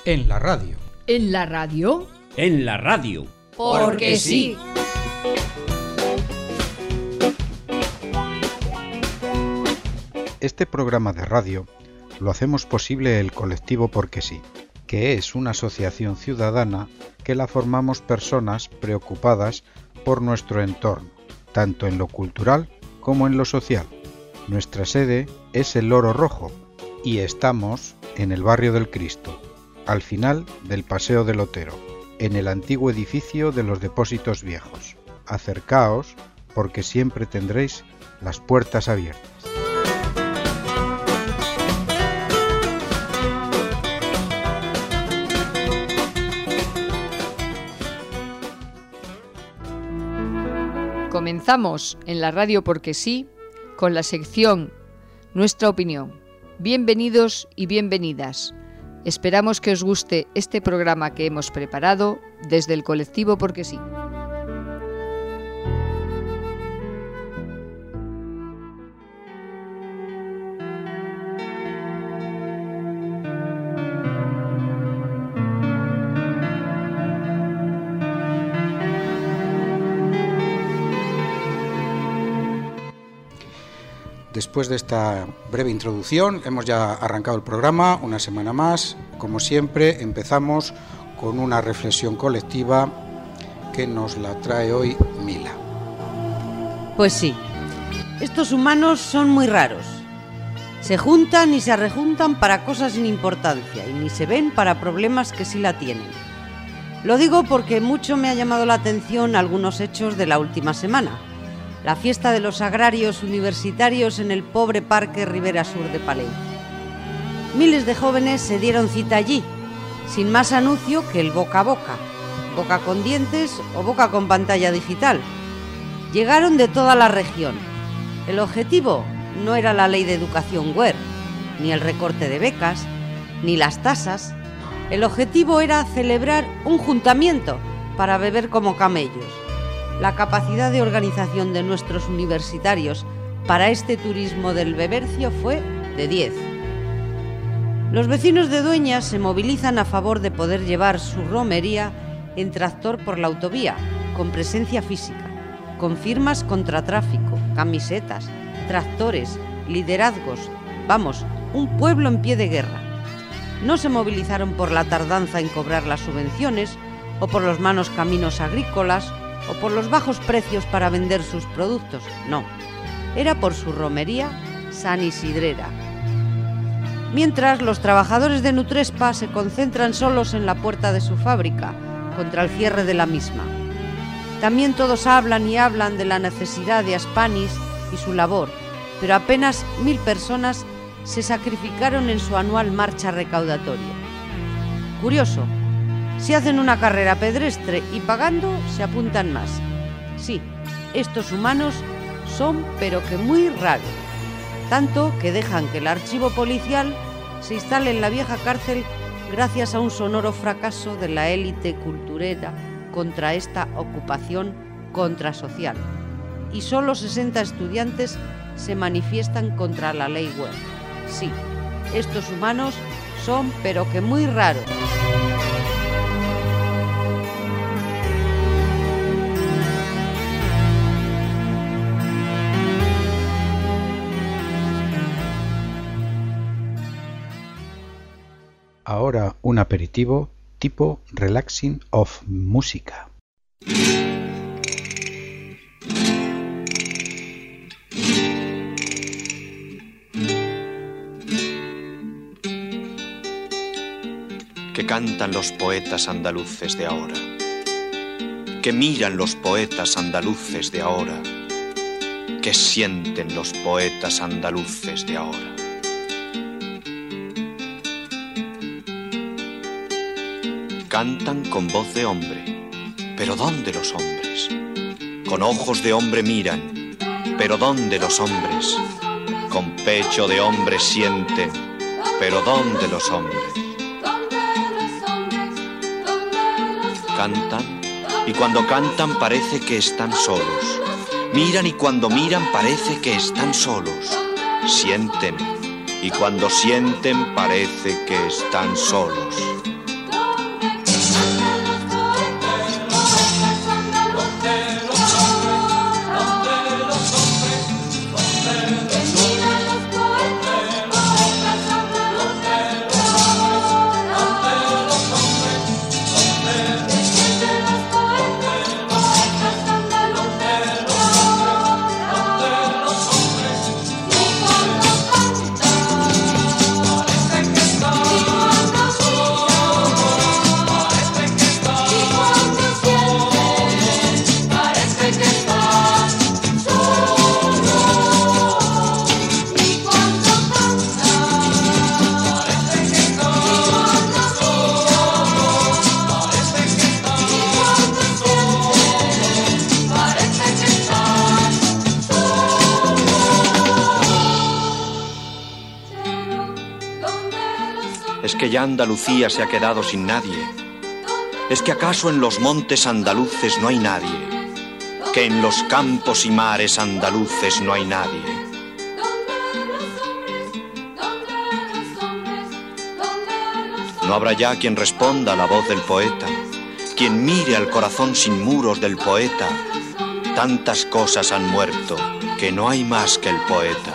En la radio. ¿En la radio? En la radio. Porque sí. Este programa de radio lo hacemos posible el colectivo Porque sí, que es una asociación ciudadana que la formamos personas preocupadas por nuestro entorno, tanto en lo cultural como en lo social. Nuestra sede es el Loro Rojo y estamos en el barrio del Cristo, al final del Paseo del Otero, en el antiguo edificio de los depósitos viejos. Acercaos porque siempre tendréis las puertas abiertas. Comenzamos en la radio Porque sí con la sección Nuestra opinión. Bienvenidos y bienvenidas. Esperamos que os guste este programa que hemos preparado desde el colectivo Porque sí. Después de esta breve introducción, hemos ya arrancado el programa una semana más. Como siempre, empezamos con una reflexión colectiva que nos la trae hoy Mila. Pues sí, estos humanos son muy raros. Se juntan y se rejuntan para cosas sin importancia y ni se ven para problemas que sí la tienen. Lo digo porque mucho me ha llamado la atención algunos hechos de la última semana. La fiesta de los agrarios universitarios en el pobre Parque Ribera Sur de Palencia. Miles de jóvenes se dieron cita allí, sin más anuncio que el boca a boca, boca con dientes o boca con pantalla digital. Llegaron de toda la región. El objetivo no era la ley de educación WER, ni el recorte de becas, ni las tasas. El objetivo era celebrar un juntamiento para beber como camellos. La capacidad de organización de nuestros universitarios para este turismo del bebercio fue de 10. Los vecinos de Dueñas se movilizan a favor de poder llevar su romería en tractor por la autovía, con presencia física, con firmas contra tráfico, camisetas, tractores, liderazgos, vamos, un pueblo en pie de guerra. No se movilizaron por la tardanza en cobrar las subvenciones o por los malos caminos agrícolas o por los bajos precios para vender sus productos, no, era por su romería sanisidrera. Mientras, los trabajadores de Nutrespa se concentran solos en la puerta de su fábrica, contra el cierre de la misma. También todos hablan y hablan de la necesidad de Aspanis y su labor, pero apenas 1000 personas se sacrificaron en su anual marcha recaudatoria. Curioso. Si hacen una carrera pedestre y pagando, se apuntan más. Sí, estos humanos son pero que muy raros. Tanto que dejan que el archivo policial se instale en la vieja cárcel gracias a un sonoro fracaso de la élite culturera contra esta ocupación contrasocial. Y solo 60 estudiantes se manifiestan contra la ley WER. Sí, estos humanos son pero que muy raros. Ahora un aperitivo tipo relaxing of música. Que cantan los poetas andaluces de ahora, que miran los poetas andaluces de ahora, que sienten los poetas andaluces de ahora. Cantan con voz de hombre, pero ¿dónde los hombres? Con ojos de hombre miran, pero ¿dónde los hombres? Con pecho de hombre sienten, pero ¿dónde los hombres? Cantan, y cuando cantan parece que están solos. Miran y cuando miran parece que están solos. Sienten, y cuando sienten parece que están solos. ¿Es que ya Andalucía se ha quedado sin nadie? ¿Es que acaso en los montes andaluces no hay nadie? ¿Que en los campos y mares andaluces no hay nadie? No habrá ya quien responda a la voz del poeta, quien mire al corazón sin muros del poeta. Tantas cosas han muerto que no hay más que el poeta.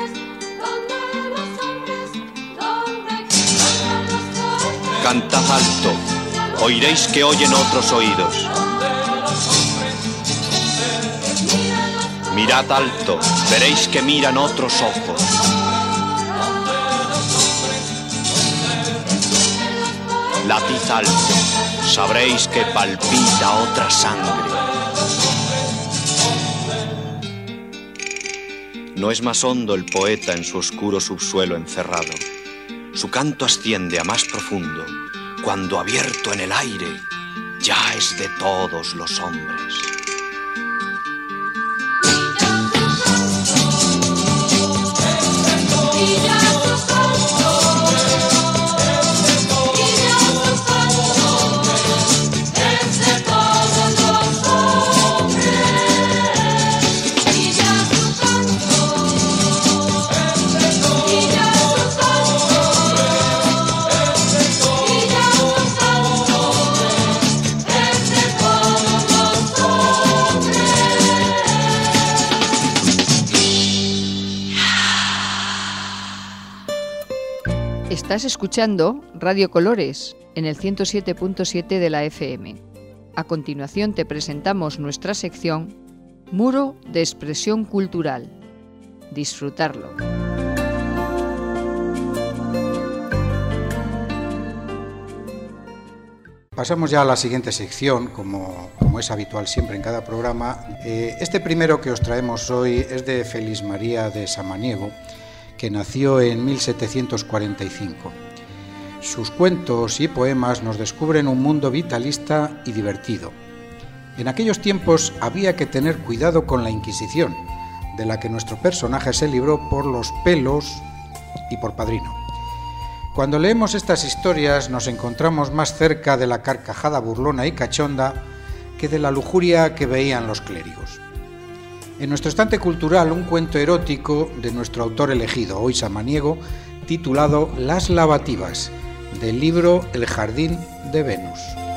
Cantad alto, oiréis que oyen otros oídos. Mirad alto, veréis que miran otros ojos. Latid alto, sabréis que palpita otra sangre. No es más hondo el poeta en su oscuro subsuelo encerrado. Su canto asciende a más profundo, cuando abierto en el aire, ya es de todos los hombres. Estás escuchando Radio Colores en el 107.7 de la FM. A continuación te presentamos nuestra sección Muro de Expresión Cultural. Disfrutarlo. Pasamos ya a la siguiente sección, como es habitual siempre en cada programa. Este primero que os traemos hoy es de Félix María de Samaniego, que nació en 1745. Sus cuentos y poemas nos descubren un mundo vitalista y divertido. En aquellos tiempos había que tener cuidado con la Inquisición, de la que nuestro personaje se libró por los pelos y por padrino. Cuando leemos estas historias nos encontramos más cerca de la carcajada burlona y cachonda que de la lujuria que veían los clérigos. En nuestro estante cultural, un cuento erótico de nuestro autor elegido, hoy samaniego, titulado Las lavativas, del libro El jardín de Venus.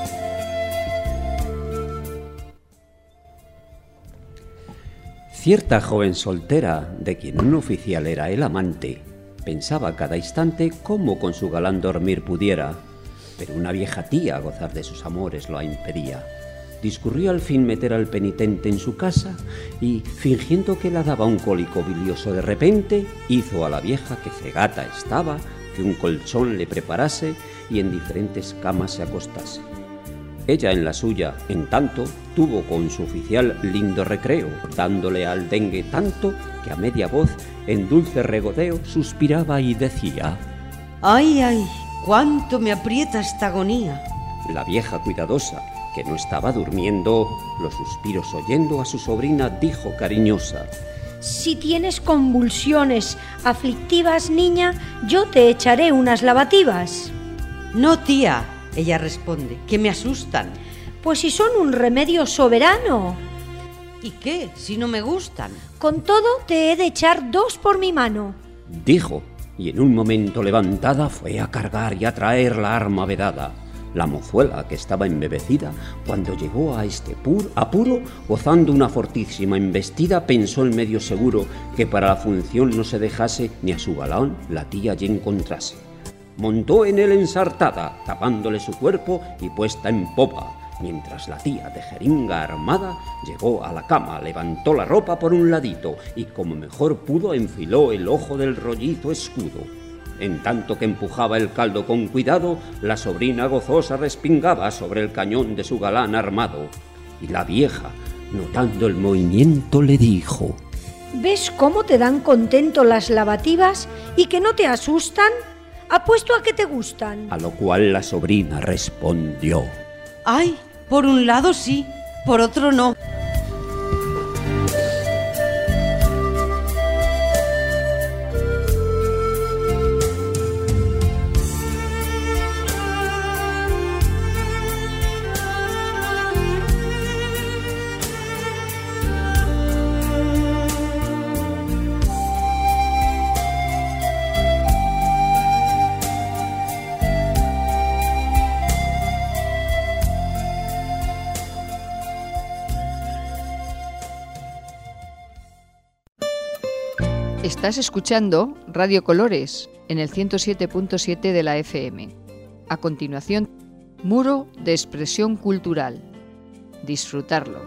Cierta joven soltera, de quien un oficial era el amante, pensaba cada instante cómo con su galán dormir pudiera, pero una vieja tía gozar de sus amores lo impedía. Discurrió al fin meter al penitente en su casa y, fingiendo que la daba un cólico bilioso de repente, hizo a la vieja que cegata estaba, que un colchón le preparase y en diferentes camas se acostase. Ella en la suya, en tanto, tuvo con su oficial lindo recreo, dándole al dengue tanto que a media voz, en dulce regodeo, suspiraba y decía: ¡Ay, ay! ¡Cuánto me aprieta esta agonía! La vieja cuidadosa, que no estaba durmiendo, los suspiros oyendo a su sobrina, dijo cariñosa: Si tienes convulsiones aflictivas, niña, yo te echaré unas lavativas. No, tía, ella responde, que me asustan. Pues si son un remedio soberano. ¿Y qué, si no me gustan? Con todo, te he de echar 2 por mi mano. Dijo, y en un momento levantada fue a cargar y a traer la arma vedada. La mozuela, que estaba embebecida, cuando llegó a este apuro, gozando una fortísima embestida, pensó en medio seguro que para la función no se dejase ni a su galán la tía allí encontrase. Montó en él ensartada, tapándole su cuerpo y puesta en popa, mientras la tía de jeringa armada llegó a la cama, levantó la ropa por un ladito y como mejor pudo enfiló el ojo del rollizo escudo. En tanto que empujaba el caldo con cuidado, la sobrina gozosa respingaba sobre el cañón de su galán armado. Y la vieja, notando el movimiento, le dijo: ¿Ves cómo te dan contento las lavativas y que no te asustan? Apuesto a que te gustan. A lo cual la sobrina respondió: ¡Ay! Por un lado sí, por otro no. Estás escuchando Radio Colores en el 107.7 de la FM. A continuación, Muro de Expresión Cultural. Disfrutarlo.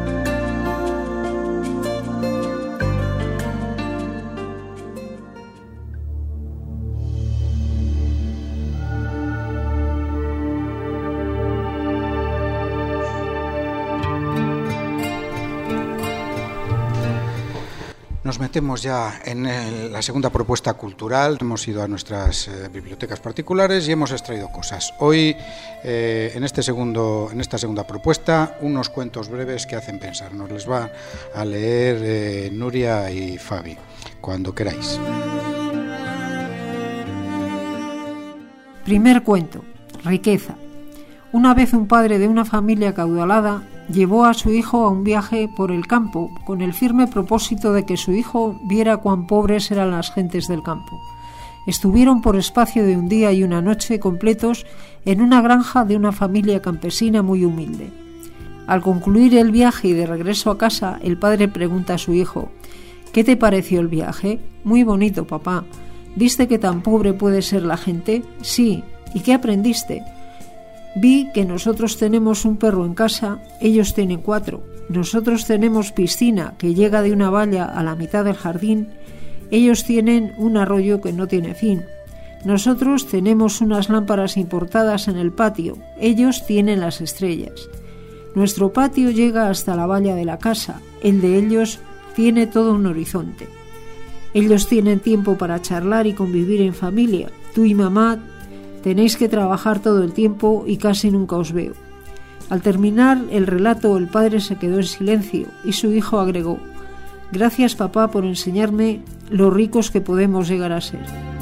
Nos metemos ya en la segunda propuesta cultural. Hemos ido a nuestras bibliotecas particulares y hemos extraído cosas. Hoy, en esta segunda propuesta, unos cuentos breves que hacen pensar. Nos les va a leer Nuria y Fabi, cuando queráis. Primer cuento, Riqueza. Una vez un padre de una familia acaudalada llevó a su hijo a un viaje por el campo con el firme propósito de que su hijo viera cuán pobres eran las gentes del campo. Estuvieron por espacio de un día y una noche completos en una granja de una familia campesina muy humilde. Al concluir el viaje y de regreso a casa, el padre pregunta a su hijo: ¿Qué te pareció el viaje? Muy bonito, papá. ¿Viste que tan pobre puede ser la gente? Sí. ¿Y qué aprendiste? Vi que nosotros tenemos un perro en casa, ellos tienen 4. Nosotros tenemos piscina que llega de una valla a la mitad del jardín, ellos tienen un arroyo que no tiene fin. Nosotros tenemos unas lámparas importadas en el patio, ellos tienen las estrellas. Nuestro patio llega hasta la valla de la casa, el de ellos tiene todo un horizonte. Ellos tienen tiempo para charlar y convivir en familia. Tú y mamá tenéis que trabajar todo el tiempo y casi nunca os veo. Al terminar el relato, el padre se quedó en silencio y su hijo agregó: Gracias, papá, por enseñarme lo ricos que podemos llegar a ser.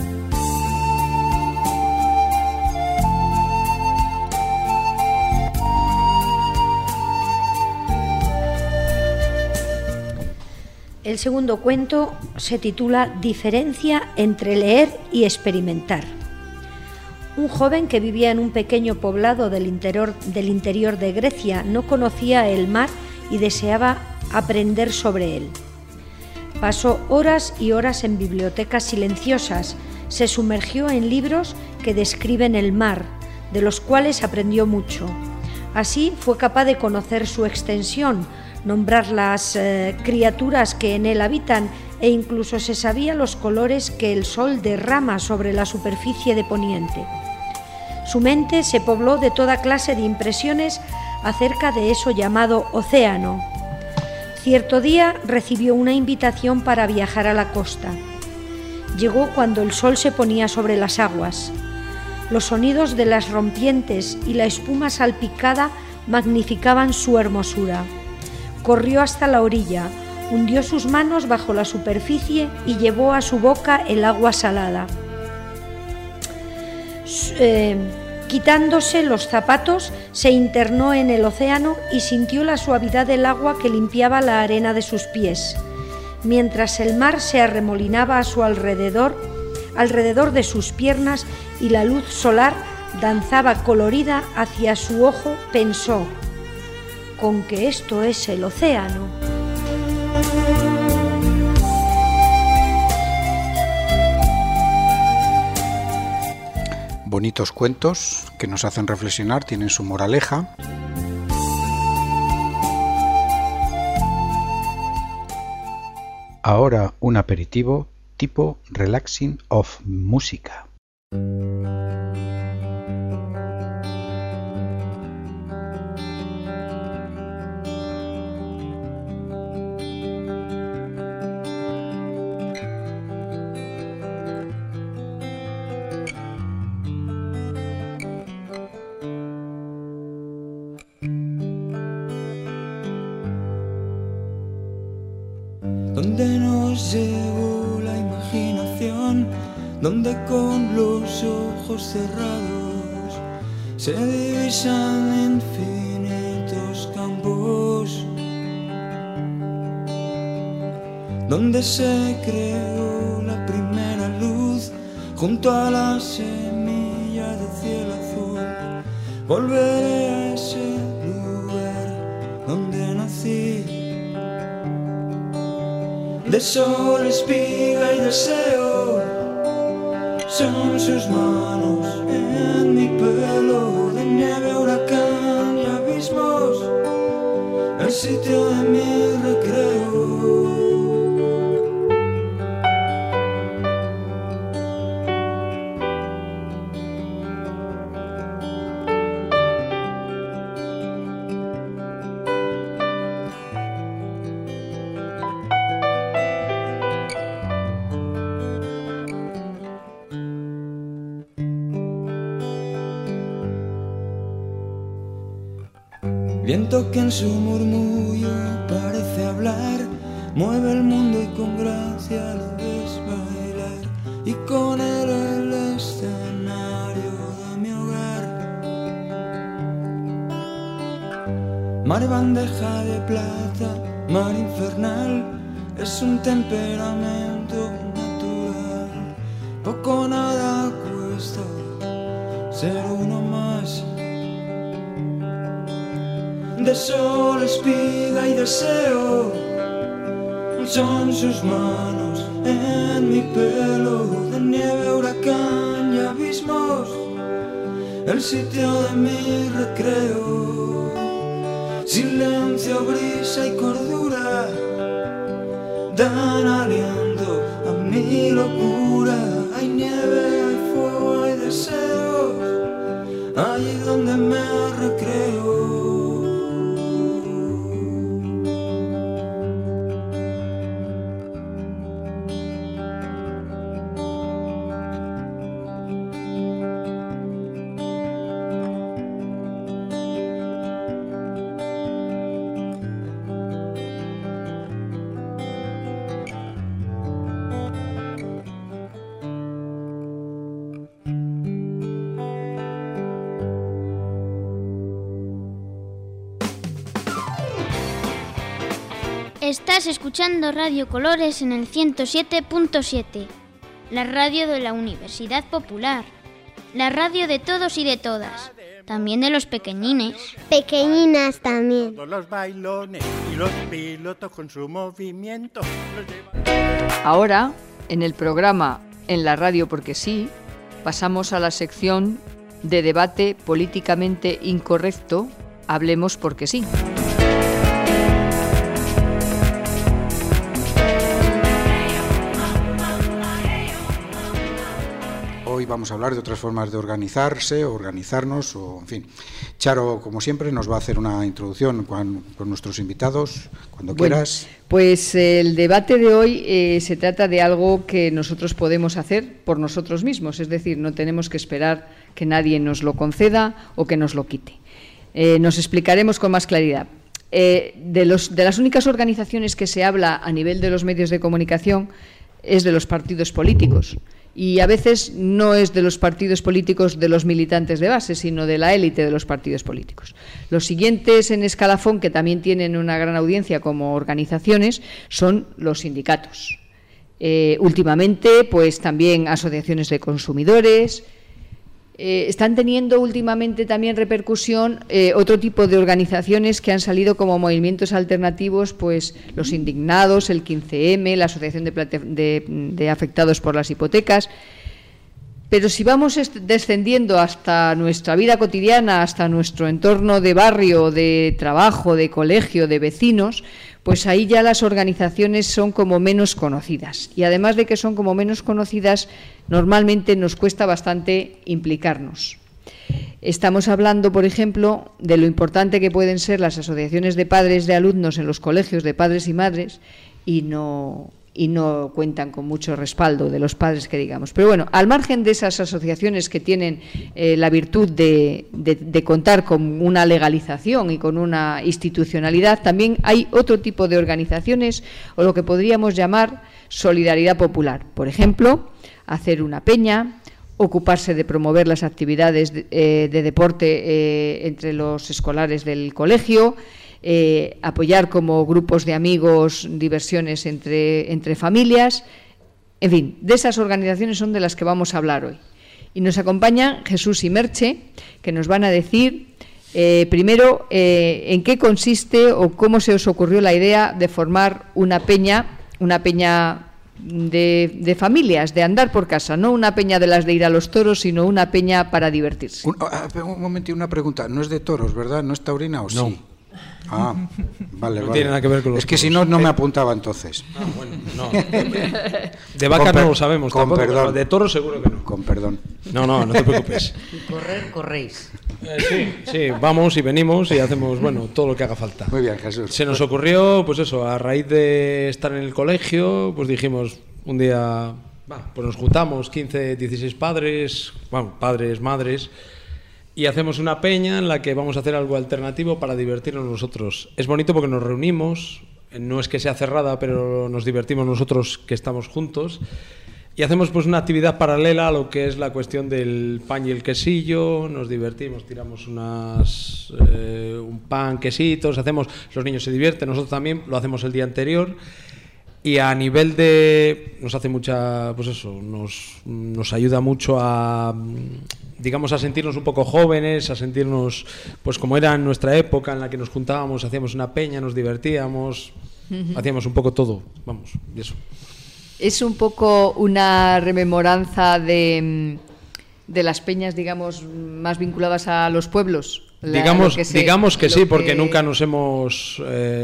El segundo cuento se titula Diferencia entre leer y experimentar. Un joven que vivía en un pequeño poblado del interior de Grecia no conocía el mar y deseaba aprender sobre él. Pasó horas y horas en bibliotecas silenciosas, se sumergió en libros que describen el mar, de los cuales aprendió mucho. Así fue capaz de conocer su extensión, nombrar las criaturas que en él habitan e incluso se sabía los colores que el sol derrama sobre la superficie de Poniente. Su mente se pobló de toda clase de impresiones acerca de eso llamado océano. Cierto día recibió una invitación para viajar a la costa. Llegó cuando el sol se ponía sobre las aguas. Los sonidos de las rompientes y la espuma salpicada magnificaban su hermosura. Corrió hasta la orilla, hundió sus manos bajo la superficie y llevó a su boca el agua salada. Quitándose los zapatos, se internó en el océano y sintió la suavidad del agua que limpiaba la arena de sus pies. Mientras el mar se arremolinaba a su alrededor de sus piernas y la luz solar danzaba colorida hacia su ojo, pensó: con que esto es el océano. Bonitos cuentos que nos hacen reflexionar, tienen su moraleja. Ahora un aperitivo tipo relaxing of música. Donde nos llevó la imaginación, donde con los ojos cerrados se divisan infinitos campos, donde se creó la primera luz junto a la semilla de cielo azul. Volveré a ese lugar donde nací. de sol, espiga y deseo. Son sus manos en mi pelo, de nieve, huracán y abismos, el sitio de mi recreo. Viento que en su murmullo parece hablar, mueve el mundo y con gracia lo ves bailar, y con él el escenario de mi hogar. Mar bandeja de plata, mar infernal, es un temperamento natural. Poco nada cuesta ser uno más. De sol, espiga y deseo, son sus manos en mi pelo, de nieve, huracán y abismos, el sitio de mi recreo. Silencio, brisa y cordura dan aliento a mi locura. Hay nieve, hay fuego, hay deseos, allí donde me recreo. Estás escuchando Radio Colores en el 107.7, la radio de la Universidad Popular, la radio de todos y de todas, también de los pequeñines. Pequeñinas también. Todos los bailones y los pilotos con su movimiento. Ahora, en el programa En la radio porque sí, pasamos a la sección de debate políticamente incorrecto, Hablemos porque sí. Hoy vamos a hablar de otras formas de organizarse, o organizarnos, o en fin. Charo, como siempre, nos va a hacer una introducción con nuestros invitados, cuando quieras. Pues el debate de hoy se trata de algo que nosotros podemos hacer por nosotros mismos, es decir, no tenemos que esperar que nadie nos lo conceda o que nos lo quite. Nos explicaremos con más claridad. De las únicas organizaciones que se habla a nivel de los medios de comunicación es de los partidos políticos. Y a veces no es de los partidos políticos de los militantes de base, sino de la élite de los partidos políticos. Los siguientes en escalafón, que también tienen una gran audiencia como organizaciones, son los sindicatos. Últimamente, pues también asociaciones de consumidores. Están teniendo últimamente también repercusión otro tipo de organizaciones que han salido como movimientos alternativos, pues los indignados, el 15M, la Asociación de Afectados por las Hipotecas. Pero si vamos descendiendo hasta nuestra vida cotidiana, hasta nuestro entorno de barrio, de trabajo, de colegio, de vecinos, pues ahí ya las organizaciones son como menos conocidas. Y además de que son como menos conocidas, normalmente nos cuesta bastante implicarnos. Estamos hablando, por ejemplo, de lo importante que pueden ser las asociaciones de padres de alumnos en los colegios de padres y madres y no cuentan con mucho respaldo de los padres, que digamos. Pero bueno, al margen de esas asociaciones que tienen la virtud de contar con una legalización y con una institucionalidad, también hay otro tipo de organizaciones, o lo que podríamos llamar solidaridad popular. Por ejemplo, hacer una peña, ocuparse de promover las actividades de deporte entre los escolares del colegio, apoyar como grupos de amigos diversiones entre familias. En fin, de esas organizaciones son de las que vamos a hablar hoy. Y nos acompañan Jesús y Merche, que nos van a decir primero en qué consiste o cómo se os ocurrió la idea de formar una peña, una peña de familias, de andar por casa, no una peña de las de ir a los toros, sino una peña para divertirse. Un momento y una pregunta. No es de toros, ¿verdad? ¿No es taurina o no. Sí? Ah, vale, no tiene nada que ver con los Es que toros. Si no, no me apuntaba entonces. Bueno, no. De vacas no lo sabemos con tampoco, perdón. pero de toros seguro que no. Con perdón. No te preocupes. Y correr, corréis. Sí, vamos y venimos y hacemos, todo lo que haga falta. Muy bien, Jesús. Se nos ocurrió, pues eso, a raíz de estar en el colegio, pues dijimos un día, pues nos juntamos 15, 16 padres, padres, madres, y hacemos una peña en la que vamos a hacer algo alternativo para divertirnos nosotros. Es bonito porque nos reunimos, no es que sea cerrada, pero nos divertimos nosotros que estamos juntos. Y hacemos pues una actividad paralela a lo que es la cuestión del pan y el quesillo, nos divertimos, tiramos un pan, quesitos, los niños se divierten, nosotros también lo hacemos el día anterior. Y a nivel nos hace mucha, pues eso, nos ayuda mucho a sentirnos un poco jóvenes, a sentirnos pues como era en nuestra época en la que nos juntábamos, hacíamos una peña, nos divertíamos, hacíamos un poco todo, y eso. Es un poco una rememoranza de las peñas, digamos, más vinculadas a los pueblos. Digamos que sí, porque nunca no nos hemos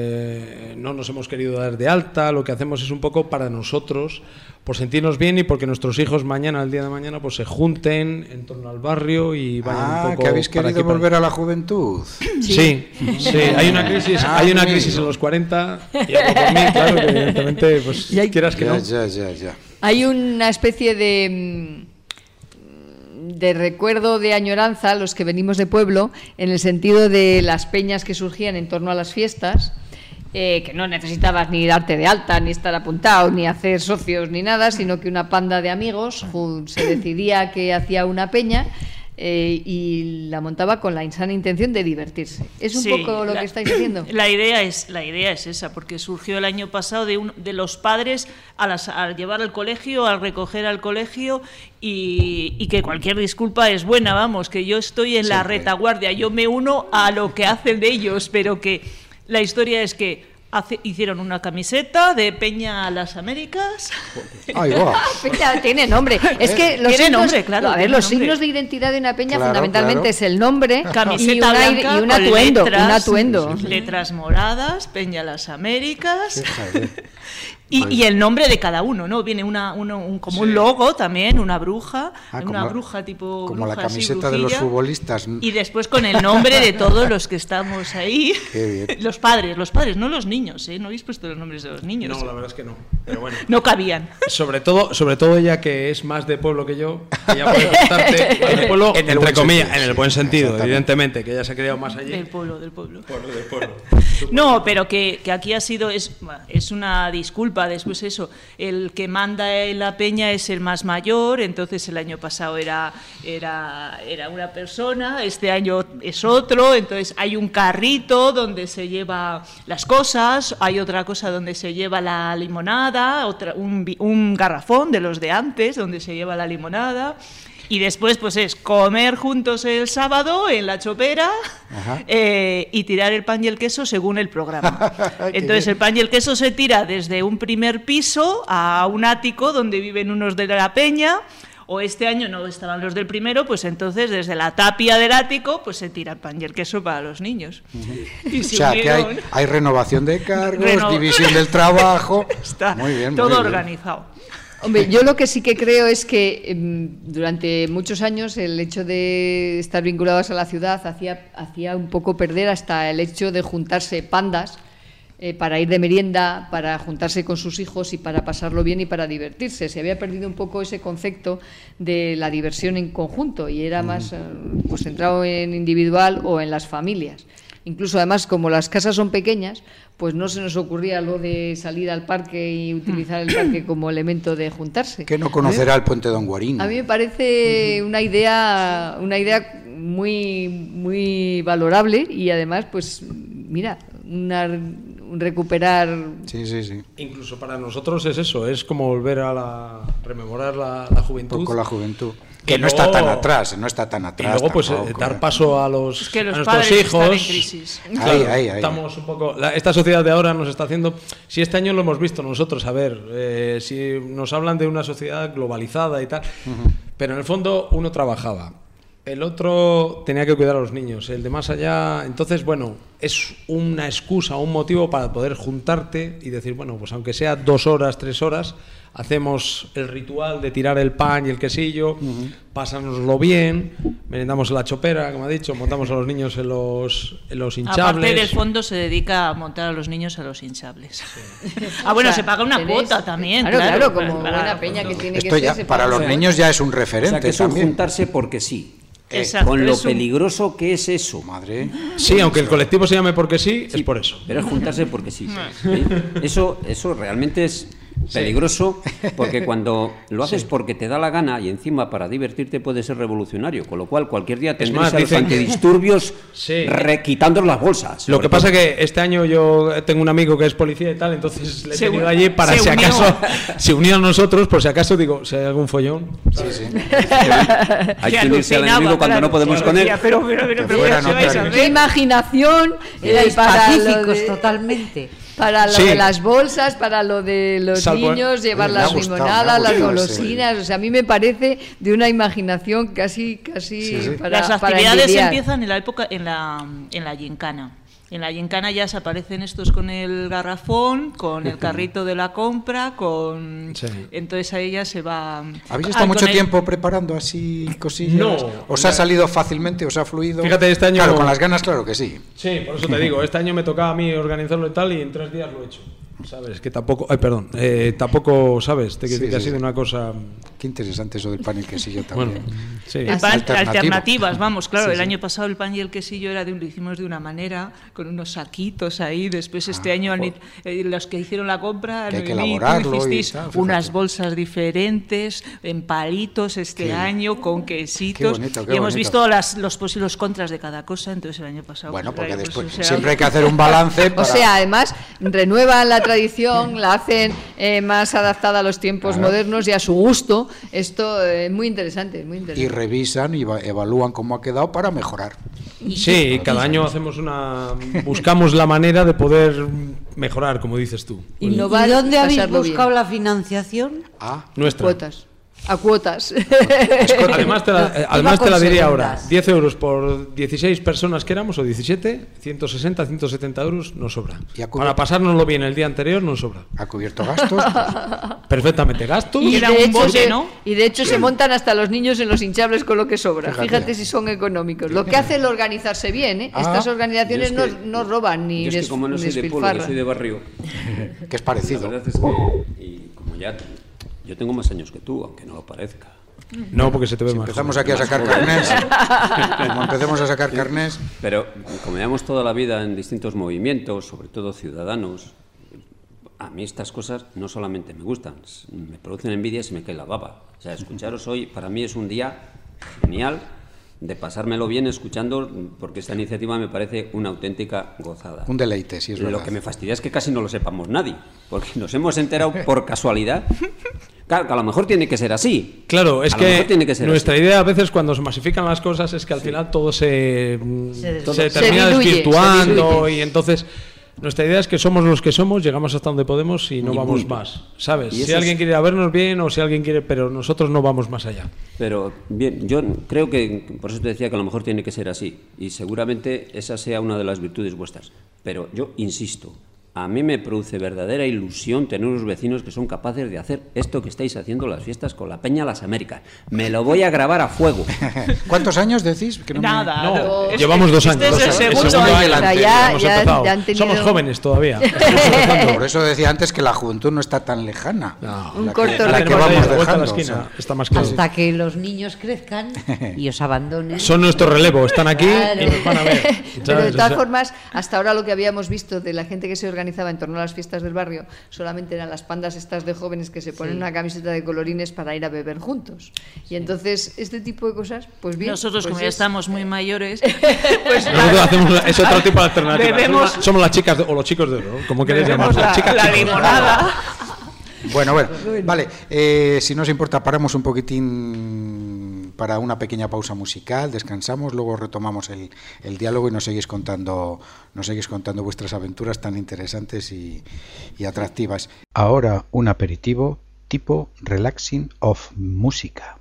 querido dar de alta. Lo que hacemos es un poco para nosotros, por sentirnos bien y porque nuestros hijos el día de mañana, pues se junten en torno al barrio y vayan un poco. ¿Que habéis querido volver a la juventud? Sí. Hay una crisis en los 40 y hablo por mí, claro, que evidentemente, pues quieras que no. Ya. Hay una especie de recuerdo, de añoranza, los que venimos de pueblo, en el sentido de las peñas que surgían en torno a las fiestas, que no necesitabas ni darte de alta, ni estar apuntado, ni hacer socios, ni nada, sino que una panda de amigos se decidía que hacía una peña y la montaba con la insana intención de divertirse. ¿Es un poco lo que estáis haciendo? La idea es esa, porque surgió el año pasado de los padres al llevar al colegio, al recoger al colegio, y que cualquier disculpa es buena, que yo estoy en la retaguardia, yo me uno a lo que hacen de ellos, pero que la historia es que hicieron una camiseta de Peña a las Américas. Ay, wow. Tiene nombre. Es que los tiene signos, nombre, claro. Los signos de identidad de una peña fundamentalmente es el nombre camiseta y un atuendo. Un atuendo. Letras moradas, Peña a las Américas. Y el nombre de cada uno, ¿no? Viene como un logo también, una bruja, bruja tipo como bruja, la camiseta así, de los futbolistas. Y después con el nombre de todos los que estamos ahí. Qué bien. Los padres, no los niños, ¿eh? No habéis puesto los nombres de los niños. No, la verdad es que no. Pero bueno. No cabían. Sobre todo ella, que es más de pueblo que yo, ella puede contarte en el pueblo, entre comillas, en el buen sentido, evidentemente, que ella se ha criado más allí. Del pueblo. No, pero que aquí ha sido, es una disculpa. Después eso, el que manda en la peña es el más mayor, entonces el año pasado era una persona, este año es otro, entonces hay un carrito donde se lleva las cosas, hay otra cosa donde se lleva la limonada, un garrafón de los de antes donde se lleva la limonada. Y después pues es comer juntos el sábado en la chopera y tirar el pan y el queso según el programa. Entonces el pan y el queso se tira desde un primer piso a un ático donde viven unos de la peña, o este año no estaban los del primero, pues entonces desde la tapia del ático pues se tira el pan y el queso para los niños. Y o sea, que hay renovación de cargos, división del trabajo. Está muy bien, todo muy bien. organizado. Hombre, yo lo que sí que creo es que durante muchos años el hecho de estar vinculados a la ciudad hacía un poco perder hasta el hecho de juntarse pandas para ir de merienda, para juntarse con sus hijos y para pasarlo bien y para divertirse. Se había perdido un poco ese concepto de la diversión en conjunto y era más pues centrado en individual o en las familias. Incluso, además, como las casas son pequeñas, pues no se nos ocurría lo de salir al parque y utilizar el parque como elemento de juntarse. Que no conocerá el puente Don Guarín. A mí me parece una idea muy, muy valorable y además, pues, mira, recuperar. Sí, sí, sí. Incluso para nosotros es eso, es como volver a rememorar la juventud. Un poco la juventud. Que no está tan atrás, no está tan atrás. Y luego pues tampoco, dar paso a los es que los nuestros padres hijos. están en crisis. Claro, ahí. Estamos un poco. Esta sociedad de ahora nos está haciendo. Si este año lo hemos visto nosotros, a ver, si nos hablan de una sociedad globalizada y tal, pero en el fondo uno trabajaba. El otro tenía que cuidar a los niños, el de más allá. Entonces, bueno, es una excusa, un motivo para poder juntarte y decir, bueno, pues aunque sea 2 horas, 3 horas, hacemos el ritual de tirar el pan y el quesillo, pásanoslo bien, merendamos en la chopera, como ha dicho, montamos a los niños en los hinchables. Aparte del fondo se dedica a montar a los niños a los hinchables. Sí. Bueno, o sea, se paga una cuota también. Claro, como buena peña que tiene esto que ya, ser. para los niños ya es un referente. O sea, que es también. juntarse porque sí. Exacto, con lo peligroso que es eso. Madre. Sí, aunque el colectivo se llame porque sí, es por eso. Pero es juntarse porque sí. Eso realmente es peligroso, porque cuando lo haces porque te da la gana y encima para divertirte puede ser revolucionario, con lo cual cualquier día tendréis a los antidisturbios quitando las bolsas. Lo que pasa es que este año yo tengo un amigo que es policía y tal, entonces le he tenido allí para si acaso se unió a nosotros, por si acaso digo, si hay algún follón. Sí. Hay que unirse al enemigo cuando no podemos con él. Pero qué imaginación para pacíficos totalmente. Para lo de las bolsas, para lo de los niños, llevar las limonadas, las golosinas. O sea, a mí me parece de una imaginación casi para las actividades para empiezan en la época en la gincana. En la gincana ya se aparecen estos con el garrafón, con el carrito de la compra, entonces a ella se va. ¿Habéis estado mucho tiempo preparando así cosillas? No. ¿Os ha salido fácilmente? ¿Os ha fluido? Fíjate, este año. Claro, con las ganas, claro que sí. Sí, por eso te digo, este año me tocaba a mí organizarlo y tal, y en 3 días lo he hecho. ¿Sabes? Que tampoco. Tampoco, ¿sabes? Que ha sido una cosa. Qué interesante eso del pan y el quesillo también. Bueno, sí. El pan, alternativas, vamos, claro. El año pasado el pan y el quesillo lo hicimos de una manera, con unos saquitos ahí. Después este año los que hicieron la compra, que hay que elaborarlo unas bolsas diferentes, en palitos año, con quesitos. Qué y hemos visto los pros y los contras de cada cosa. Entonces el año pasado. Bueno, porque después siempre hay que hacer un balance. O sea, además, renuevan la tradición, la hacen más adaptada a los tiempos modernos y a su gusto. Esto es muy interesante, muy interesante. Y revisan y evalúan cómo ha quedado para mejorar. Sí, cada año buscamos la manera de poder mejorar, como dices tú. Innovar. ¿Y dónde habéis buscado la financiación? Nuestra. A cuotas. Además te la diría ahora. 10 euros por 16 personas que éramos, o 17, 160, 170 euros nos sobra. Para pasárnoslo bien el día anterior nos sobra. ¿Ha cubierto gastos? Perfectamente, gastos. Y de hecho se montan hasta los niños en los hinchables con lo que sobra. Fíjate si son económicos. Lo que hace el organizarse bien, ¿eh? Estas organizaciones no roban ni despilfarran. Como no soy de pueblo, yo soy de barrio. Que es parecido. La verdad es que, y como ya... Yo tengo más años que tú, aunque no lo parezca. No, porque se te ve más. Empezamos aquí a sacar carnés. Como empecemos a sacar carnés. Pero como llevamos toda la vida en distintos movimientos, sobre todo ciudadanos, a mí estas cosas no solamente me gustan, me producen envidia y se me cae la baba. O sea, escucharos hoy para mí es un día genial de pasármelo bien escuchando, porque esta iniciativa me parece una auténtica gozada. Un deleite, sí, es verdad. Lo que me fastidia es que casi no lo sepamos nadie, porque nos hemos enterado por casualidad. Claro, que a lo mejor tiene que ser así. Claro, es que nuestra idea a veces cuando se masifican las cosas es que al final todo se termina desvirtuando y entonces... Nuestra idea es que somos los que somos, llegamos hasta donde podemos y no vamos más, ¿sabes? Si alguien quiere ir a vernos bien o si alguien quiere, pero nosotros no vamos más allá. Pero bien, yo creo que, por eso te decía que a lo mejor tiene que ser así y seguramente esa sea una de las virtudes vuestras. Pero yo insisto, a mí me produce verdadera ilusión tener unos vecinos que son capaces de hacer esto que estáis haciendo las fiestas con la Peña Las Américas. Me lo voy a grabar a fuego. ¿Cuántos años decís? Que Nada. Llevamos 2 años. Este es el segundo año. Ya han tenido... Somos jóvenes todavía. Por eso decía antes que la juventud no está tan lejana. Un corto la que vamos dejando. Está más claro. Hasta que los niños crezcan y os abandonen. Son nuestro relevo, están aquí y nos van a ver. Pero de todas formas, hasta ahora lo que habíamos visto de la gente que se organiza organizaba en torno a las fiestas del barrio solamente eran las pandas estas de jóvenes que se ponen una camiseta de colorines para ir a beber juntos. Y entonces este tipo de cosas, pues bien. Nosotros, pues como ya estamos muy mayores, pues nosotros hacemos es otro tipo de alternativa. Somos las chicas o los chicos de oro, como queréis llamar. La limonada. Bueno, vale. Si no os importa, paramos un poquitín para una pequeña pausa musical, descansamos, luego retomamos el diálogo y nos seguís contando vuestras aventuras tan interesantes y atractivas. Ahora un aperitivo tipo relaxing of música.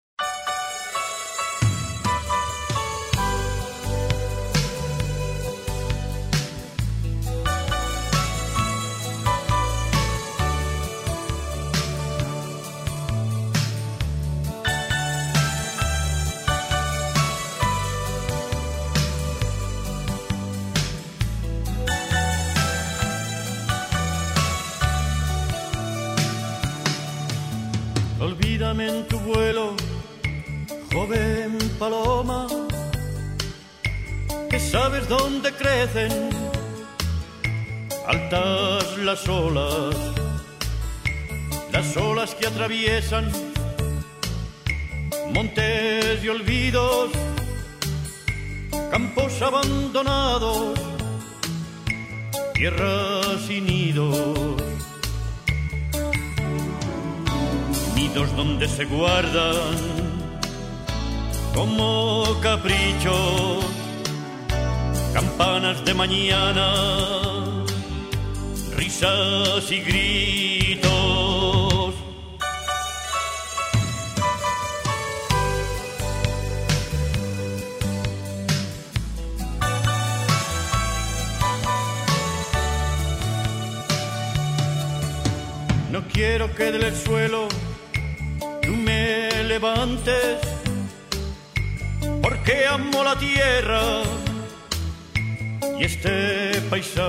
Olvídame en tu vuelo, joven paloma, que sabes dónde crecen altas las olas que atraviesan montes y olvidos, campos abandonados, tierras y nidos. Nidos donde se guardan como caprichos campanas de mañana, risas y gritos. No quiero que del suelo tú me levantes, porque amo la tierra y este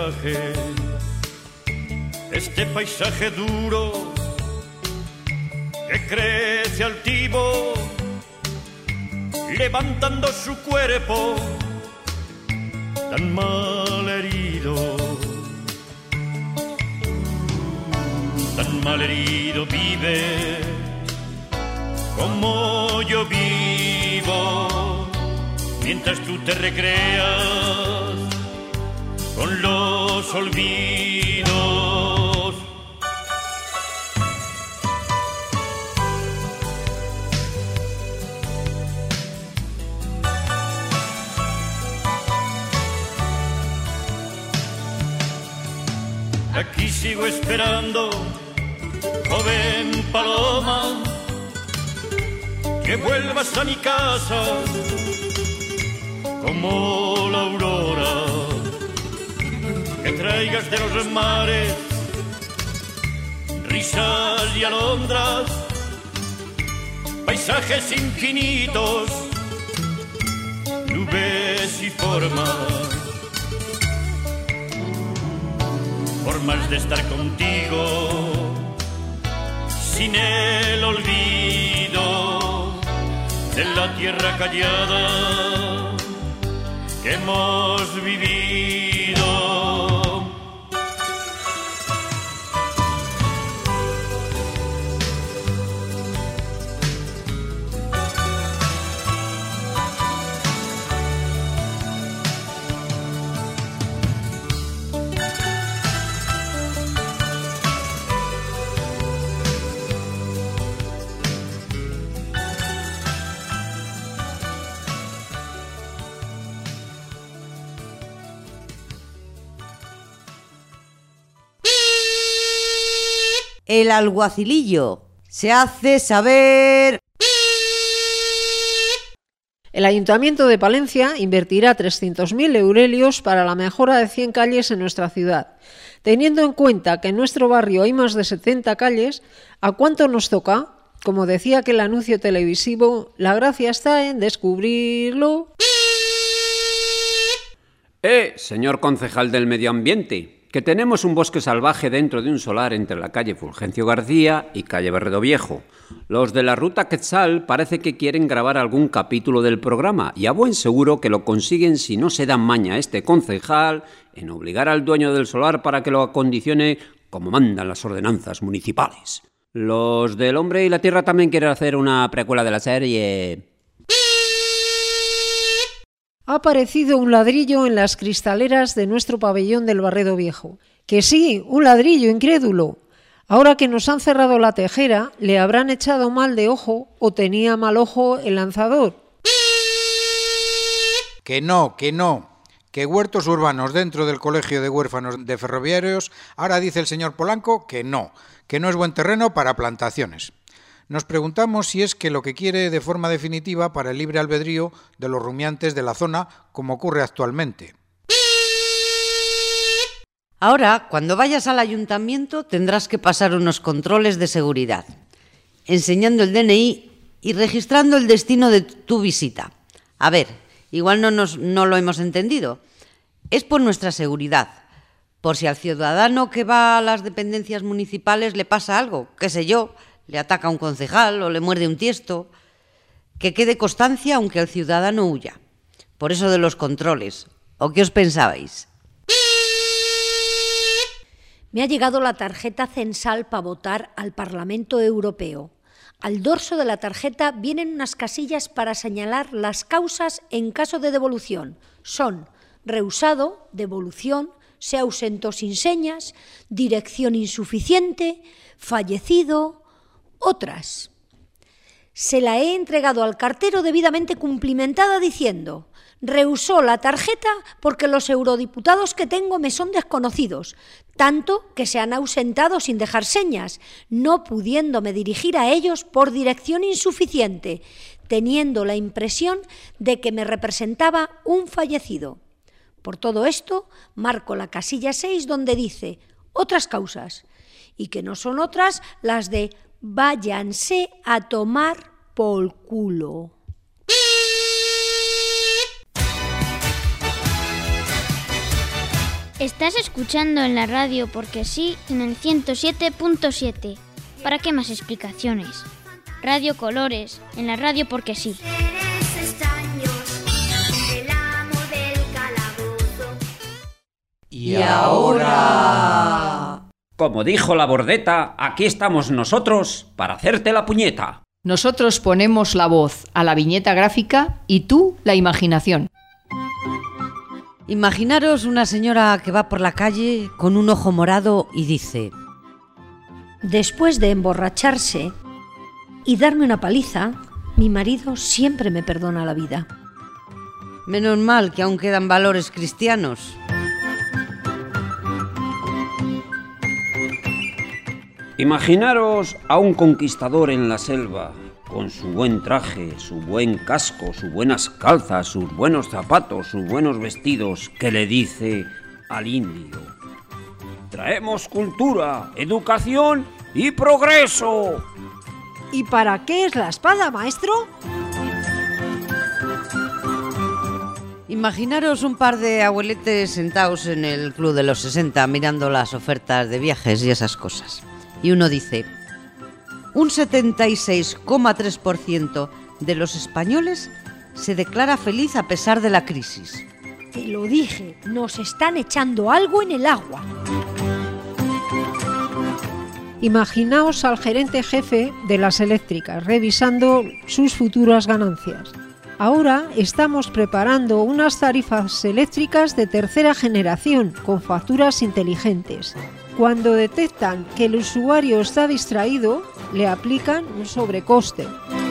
paisaje duro que crece altivo, levantando su cuerpo tan mal herido vive como yo vivo, mientras tú te recreas con los olvidos. Aquí sigo esperando, joven paloma, que vuelvas a mi casa como la aurora, que traigas de los mares risas y alondras, paisajes infinitos, nubes y formas de estar contigo sin el olvido de la tierra callada que hemos vivido. El alguacilillo se hace saber. El Ayuntamiento de Palencia invertirá 300.000 eurelios para la mejora de 100 calles en nuestra ciudad. Teniendo en cuenta que en nuestro barrio hay más de 70 calles, ¿a cuánto nos toca? Como decía aquel anuncio televisivo, la gracia está en descubrirlo. Señor concejal del Medio Ambiente, que tenemos un bosque salvaje dentro de un solar entre la calle Fulgencio García y calle Berredo Viejo. Los de la Ruta Quetzal parece que quieren grabar algún capítulo del programa y a buen seguro que lo consiguen si no se dan maña a este concejal en obligar al dueño del solar para que lo acondicione como mandan las ordenanzas municipales. Los del Hombre y la Tierra también quieren hacer una precuela de la serie. Ha aparecido un ladrillo en las cristaleras de nuestro pabellón del Barredo Viejo. Que sí, un ladrillo incrédulo. Ahora que nos han cerrado la tejera, le habrán echado mal de ojo o tenía mal ojo el lanzador. Que no. Que huertos urbanos dentro del Colegio de Huérfanos de Ferroviarios, ahora dice el señor Polanco que no es buen terreno para plantaciones. Nos preguntamos si es que lo que quiere de forma definitiva para el libre albedrío de los rumiantes de la zona, como ocurre actualmente. Ahora, cuando vayas al ayuntamiento, tendrás que pasar unos controles de seguridad, enseñando el DNI y registrando el destino de tu visita. A ver, igual no lo hemos entendido. Es por nuestra seguridad, por si al ciudadano que va a las dependencias municipales le pasa algo, qué sé yo, le ataca un concejal o le muerde un tiesto, que quede constancia aunque el ciudadano huya. Por eso de los controles. ¿O qué os pensabais? Me ha llegado la tarjeta censal para votar al Parlamento Europeo. Al dorso de la tarjeta vienen unas casillas para señalar las causas en caso de devolución. Son rehusado, devolución, se ausentó sin señas, dirección insuficiente, fallecido, otras. Se la he entregado al cartero debidamente cumplimentada diciendo: rehusó la tarjeta porque los eurodiputados que tengo me son desconocidos, tanto que se han ausentado sin dejar señas, no pudiéndome dirigir a ellos por dirección insuficiente, teniendo la impresión de que me representaba un fallecido. Por todo esto, marco la casilla 6 donde dice otras causas, y que no son otras las de váyanse a tomar por culo. Estás escuchando en la radio porque sí, en el 107.7. ¿Para qué más explicaciones? Radio Colores, en la radio porque sí. Y ahora... Como dijo la Bordeta, aquí estamos nosotros para hacerte la puñeta. Nosotros ponemos la voz a la viñeta gráfica y tú la imaginación. Imaginaros una señora que va por la calle con un ojo morado y dice: después de emborracharse y darme una paliza, mi marido siempre me perdona la vida. Menos mal que aún quedan valores cristianos. Imaginaros a un conquistador en la selva, con su buen traje, su buen casco, sus buenas calzas, sus buenos zapatos, sus buenos vestidos, que le dice al indio: traemos cultura, educación y progreso. ¿Y para qué es la espada, maestro? Imaginaros un par de abueletes sentados en el Club de los 60 mirando las ofertas de viajes y esas cosas. Y uno dice: un 76,3% de los españoles se declara feliz a pesar de la crisis. Te lo dije, nos están echando algo en el agua. Imaginaos al gerente jefe de las eléctricas revisando sus futuras ganancias. Ahora estamos preparando unas tarifas eléctricas de tercera generación con facturas inteligentes. Cuando detectan que el usuario está distraído, le aplican un sobrecoste.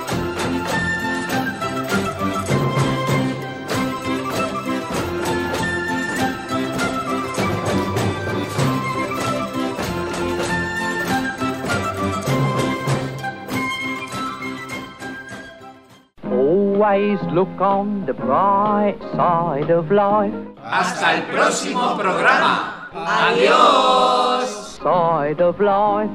Always look on the bright side of life. Hasta el próximo programa. Adiós. Side of life.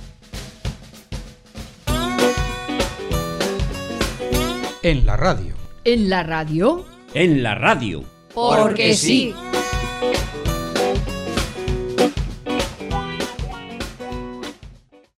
En la radio, ¿En la radio? En la radio. Porque sí.